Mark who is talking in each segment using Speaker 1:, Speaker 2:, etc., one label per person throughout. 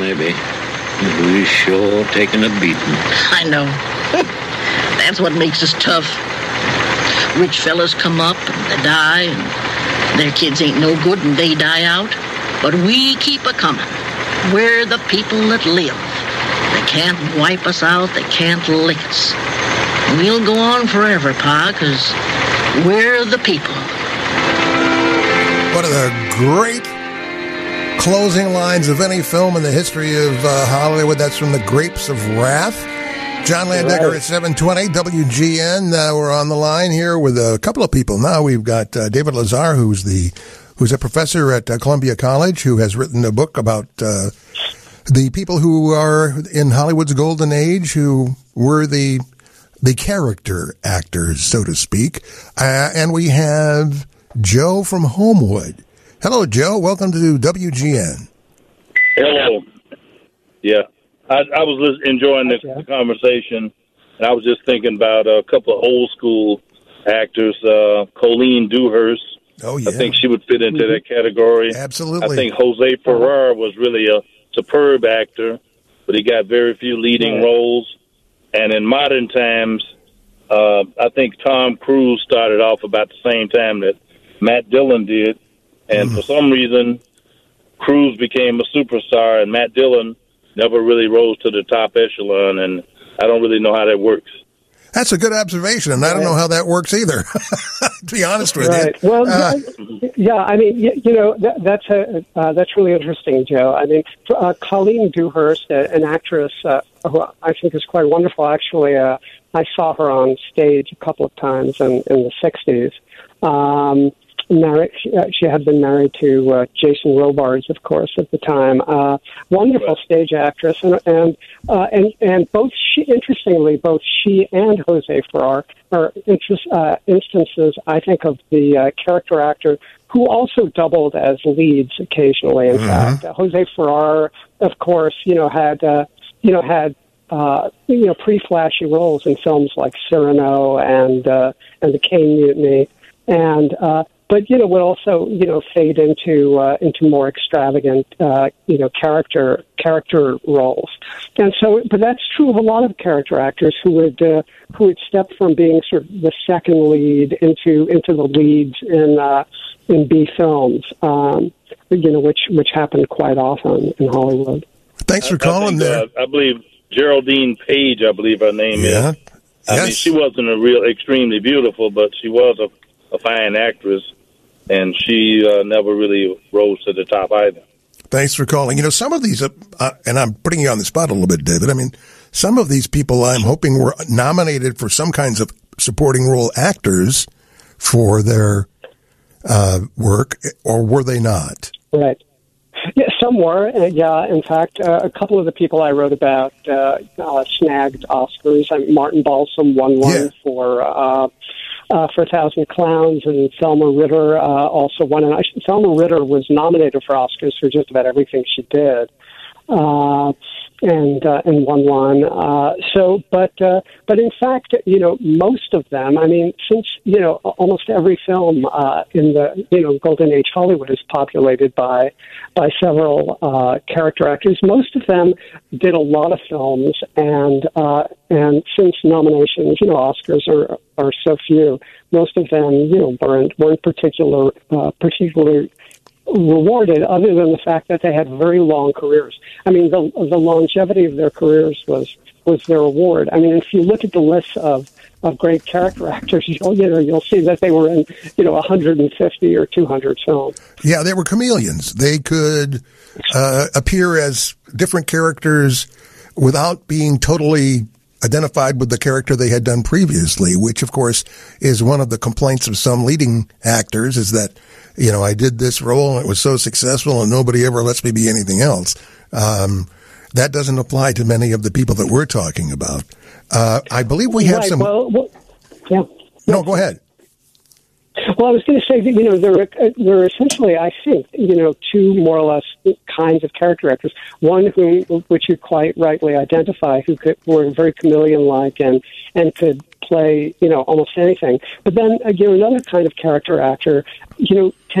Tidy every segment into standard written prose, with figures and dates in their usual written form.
Speaker 1: baby. We sure taking a beating.
Speaker 2: I know. That's what makes us tough. Rich fellas come up and they die, and their kids ain't no good and they die out. But we keep a-coming. We're the people that live. They can't wipe us out. They can't lick us. We'll go on forever, Pa, 'cause we're the people.
Speaker 3: One of the great closing lines of any film in the history of Hollywood. That's from The Grapes of Wrath. John Landecker at 720 WGN. We're on the line here with a couple of people now. We've got David Lazar, who's a professor at Columbia College, who has written a book about the people who are in Hollywood's golden age, who were the character actors, so to speak. And we have Joe from Homewood. Hello, Joe. Welcome to WGN.
Speaker 4: Hello. Yeah, I was enjoying this conversation, and I was just thinking about a couple of old school actors. Colleen Dewhurst.
Speaker 3: Oh, yeah.
Speaker 4: I think she would fit into that category.
Speaker 3: Absolutely.
Speaker 4: I think Jose Ferrer was really a superb actor, but he got very few leading roles. And in modern times, I think Tom Cruise started off about the same time that Matt Dillon did. And for some reason, Cruise became a superstar, and Matt Dillon never really rose to the top echelon, and I don't really know how that works.
Speaker 3: That's a good observation, and I don't know how that works either, to be honest with you.
Speaker 5: Well, yeah, I mean, that's really interesting, Joe. I mean, Colleen Dewhurst, an actress who I think is quite wonderful. Actually, I saw her on stage a couple of times in the 60s. She had been married to Jason Robards, of course, at the time. Wonderful stage actress, and both she and Jose Ferrer are instances, I think, of the character actor who also doubled as leads occasionally. In fact, Jose Ferrer, of course, had pretty flashy roles in films like Cyrano and the Caine Mutiny, and but would also fade into more extravagant character roles, and so. But that's true of a lot of character actors who would step from being sort of the second lead into the leads in B films, which happened quite often in Hollywood.
Speaker 3: Thanks for calling there.
Speaker 4: I believe Geraldine Page, I believe her name is. I mean, she wasn't a real extremely beautiful, but she was a fine actress. And she never really rose to the top either.
Speaker 3: Thanks for calling. Some of these, and I'm putting you on the spot a little bit, David. I mean, some of these people I'm hoping were nominated for some kinds of supporting role actors for their work, or were they not?
Speaker 5: Right. Yeah, some were. Yeah, in fact, a couple of the people I wrote about snagged Oscars. Martin Balsam won one for 1,000 Clowns, and Thelma Ritter also won. And Thelma Ritter was nominated for Oscars for just about everything she did, and won one. But in fact, most of them. I mean, since almost every film in the Golden Age Hollywood is populated by several character actors. Most of them did a lot of films, and since nominations, Oscars are so few, most of them, weren't particularly rewarded, other than the fact that they had very long careers. I mean, the longevity of their careers was their award. I mean, if you look at the list of great character actors, you'll see that they were in 150 or 200 films.
Speaker 3: Yeah, they were chameleons. They could appear as different characters without being totally identified with the character they had done previously, which, of course, is one of the complaints of some leading actors, is that, I did this role and it was so successful and nobody ever lets me be anything else. That doesn't apply to many of the people that we're talking about. I believe we have some...
Speaker 5: Well, yeah.
Speaker 3: No, go ahead.
Speaker 5: Well, I was going to say that, there are essentially, I think, two more or less kinds of character actors. One which you quite rightly identify, who were very chameleon-like and could play, almost anything. But then, another kind of character actor, tended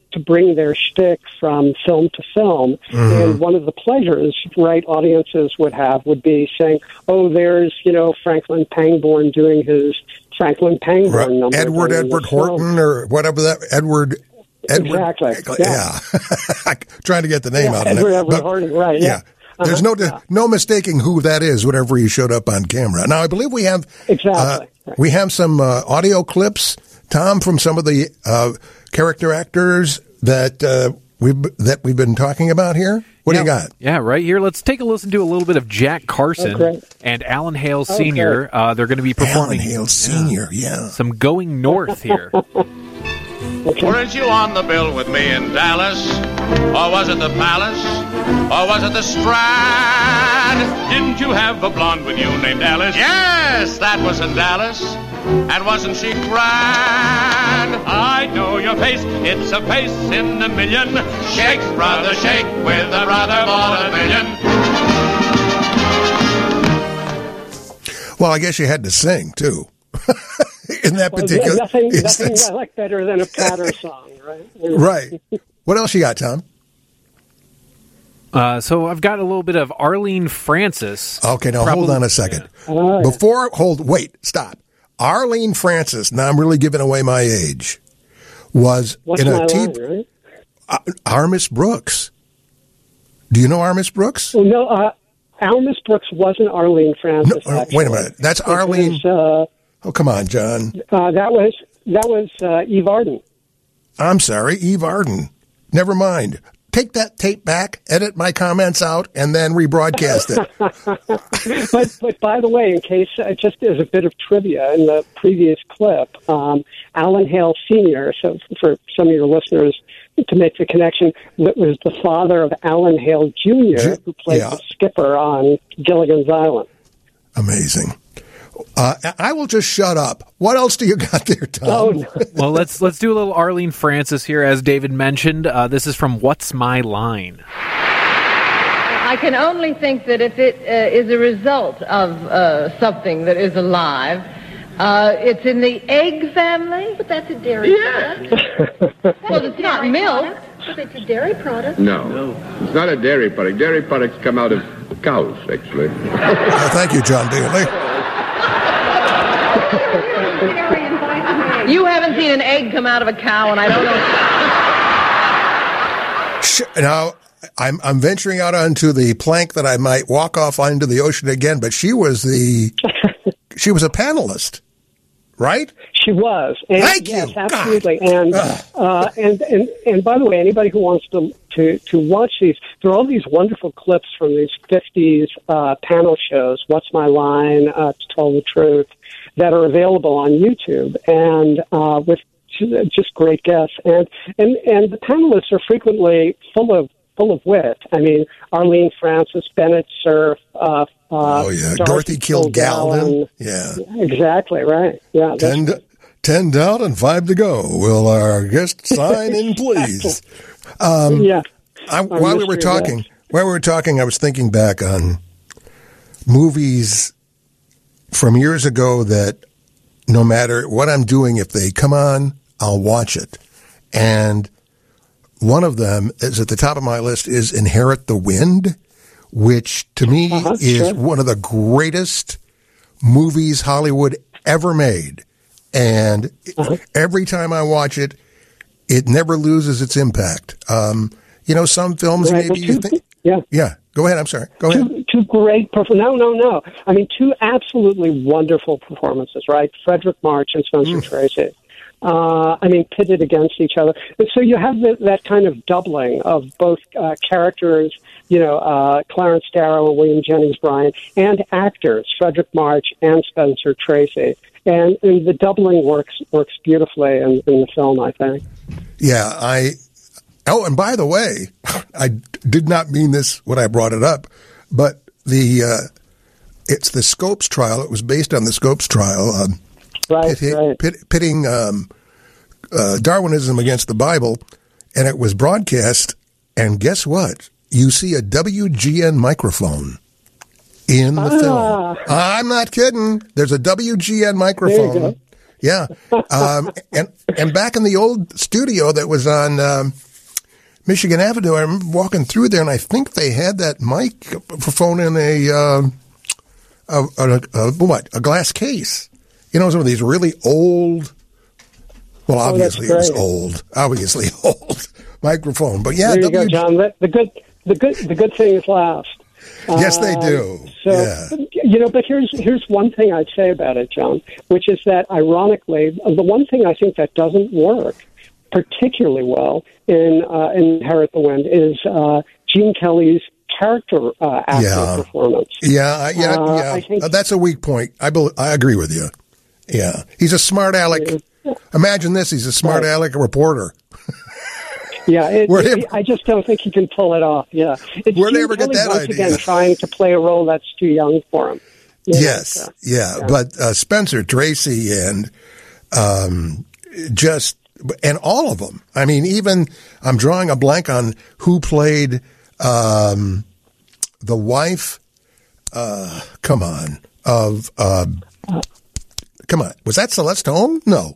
Speaker 5: to bring their shtick from film to film. And one of the pleasures, right, audiences would be saying, "Oh, there's Franklin Pangborn doing his Franklin Pangborn number."
Speaker 3: Edward Horton or whatever that Edward.
Speaker 5: Exactly.
Speaker 3: Yeah. Trying to get the name out of it.
Speaker 5: Edward Horton, right?
Speaker 3: Yeah. There's no mistaking who that is whenever he showed up on camera. Now, I believe we have we have some audio clips, Tom, from some of the character actors that we've been talking about here. What do you got?
Speaker 6: Yeah, right here. Let's take a listen to a little bit of Jack Carson and Alan Hale Sr. They're going to be performing.
Speaker 3: Alan Hale Sr.,
Speaker 6: some Going North here.
Speaker 7: Weren't you on the bill with me in Dallas? Or was it the Palace? Or was it the Strand? Didn't you have a blonde with you named Alice? Yes, that was in Dallas. And wasn't she grand? I know your face, it's a face in a million. Shake, brother, shake, with a brother more than a million.
Speaker 3: Well, I guess you had to sing, too. In that particular
Speaker 5: nothing I like better than a patter song, right?
Speaker 3: Right. What else you got, Tom?
Speaker 6: So I've got a little bit of Arlene Francis.
Speaker 3: Okay, now hold on a second. Stop. Arlene Francis, now I'm really giving away my age, was in a TV. Armis Brooks. Do you know Armis Brooks?
Speaker 5: Well, no, Armis Brooks wasn't Arlene Francis.
Speaker 3: No, wait a minute. That's Arlene. Oh, come on, John.
Speaker 5: That was Eve Arden.
Speaker 3: I'm sorry, Eve Arden. Never mind. Take that tape back, edit my comments out, and then rebroadcast it.
Speaker 5: But by the way, in case, just as a bit of trivia, in the previous clip, Alan Hale Sr., so for some of your listeners to make the connection, that was the father of Alan Hale Jr., who played the skipper on Gilligan's Island.
Speaker 3: Amazing. I will just shut up. What else do you got there, Tom?
Speaker 5: Oh, no.
Speaker 6: Well, let's do a little Arlene Francis here, as David mentioned. This is from What's My Line?
Speaker 8: I can only think that if it is a result of something that is alive, it's in the egg family.
Speaker 9: But that's a dairy product.
Speaker 8: Well, it's not milk.
Speaker 9: But it's a dairy product.
Speaker 10: No, it's not a dairy product. Dairy products come out of cows, actually.
Speaker 3: Thank you, John Daly.
Speaker 8: You haven't seen an egg come out of a cow, and I don't know.
Speaker 3: Now, I'm venturing out onto the plank that I might walk off onto the ocean again, but she was a panelist, right?
Speaker 5: She was. And
Speaker 3: Thank
Speaker 5: yes,
Speaker 3: you.
Speaker 5: Absolutely.
Speaker 3: God.
Speaker 5: And by the way, anybody who wants to watch these, there are all these wonderful clips from these 50s panel shows, What's My Line, To Tell the Truth, that are available on YouTube, and with just great guests. And the panelists are frequently full of wit. I mean, Arlene Francis, Bennett Cerf,
Speaker 3: Dorothy Kilgallen. Yeah.
Speaker 5: Exactly, right. Yeah.
Speaker 3: 10 down and 5 to go. Will our guest sign in, please? While we were talking, I was thinking back on movies from years ago that no matter what I'm doing, if they come on, I'll watch it. And one of them is at the top of my list is Inherit the Wind, which to me is one of the greatest movies Hollywood ever made. And every time I watch it, it never loses its impact. Some films maybe you think. Yeah. Go ahead. I'm sorry. Go ahead.
Speaker 5: Two great No. I mean, two absolutely wonderful performances, right? Frederick March and Spencer Tracy. Pitted against each other. And so you have that kind of doubling of both characters, Clarence Darrow and William Jennings Bryan, and actors, Frederick March and Spencer Tracy. And the doubling works beautifully in the film, I think.
Speaker 3: Yeah, and by the way, I did not mean this when I brought it up, but it's the Scopes trial. It was based on the Scopes trial, pitting Darwinism against the Bible, and it was broadcast. And guess what? You see a WGN microphone in the film. I'm not kidding. There's a WGN microphone Yeah. And back in the old studio that was on Michigan Avenue, I remember walking through there, and I think they had that microphone in a glass case. You know, some of these really old. Well, obviously it was old. Obviously old microphone, but yeah.
Speaker 5: There you go, John. The good things last.
Speaker 3: Yes, they do.
Speaker 5: So,
Speaker 3: yeah.
Speaker 5: But here's one thing I'd say about it, John, which is that, ironically, the one thing I think that doesn't work particularly well in Inherit the Wind is Gene Kelly's character acting performance.
Speaker 3: Yeah. I think that's a weak point. I agree with you. Yeah, he's a smart aleck. Imagine this: he's a smart aleck reporter.
Speaker 5: Yeah, I just don't think he can pull it off. Yeah,
Speaker 3: where'd they ever get that
Speaker 5: once
Speaker 3: idea?
Speaker 5: Again, trying to play a role that's too young for him.
Speaker 3: Yes, but Spencer Tracy and all of them. I mean, even I'm drawing a blank on who played the wife. Come on, was that Celeste Holm? No.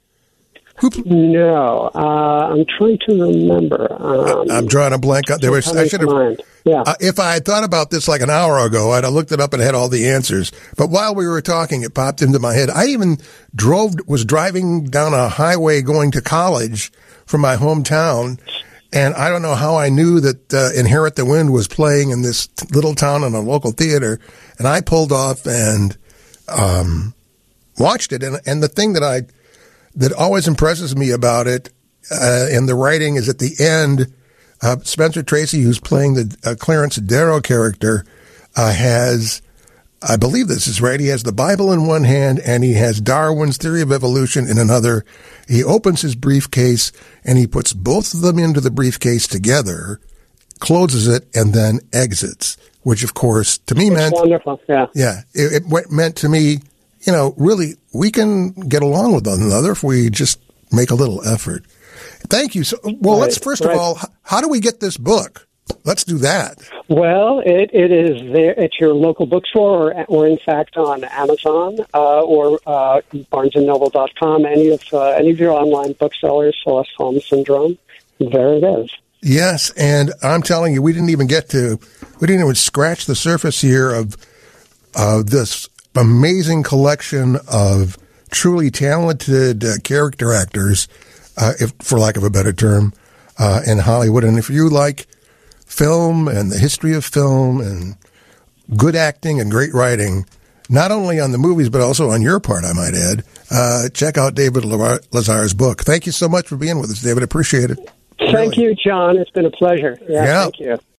Speaker 5: No, I'm trying to remember.
Speaker 3: I'm drawing a blank. I should have. Yeah. If I had thought about this like an hour ago, I'd have looked it up and had all the answers. But while we were talking, it popped into my head. I even was driving down a highway going to college from my hometown, and I don't know how I knew that Inherit the Wind was playing in this little town in a local theater, and I pulled off and watched it. And the thing that always impresses me about it in the writing is at the end, Spencer Tracy, who's playing the Clarence Darrow character, has, I believe this is right, he has the Bible in one hand and he has Darwin's Theory of Evolution in another. He opens his briefcase and he puts both of them into the briefcase together, closes it, and then exits, which of course to me meant...
Speaker 5: wonderful, yeah.
Speaker 3: Yeah, it meant to me, really, we can get along with one another if we just make a little effort. Thank you. So, let's first of all, how do we get this book? Let's do that.
Speaker 5: Well, it is there at your local bookstore, or in fact on Amazon or BarnesandNoble.com. Any of your online booksellers, Celeste Holm Syndrome. There it is.
Speaker 3: Yes, and I'm telling you, we didn't even scratch the surface here of this amazing collection of truly talented character actors, for lack of a better term, in Hollywood. And if you like film and the history of film and good acting and great writing, not only on the movies but also on your part, I might add, check out David Lazar's book. Thank you so much for being with us, David. Appreciate it.
Speaker 5: Thank you, John. It's been a pleasure. Yeah. Thank you.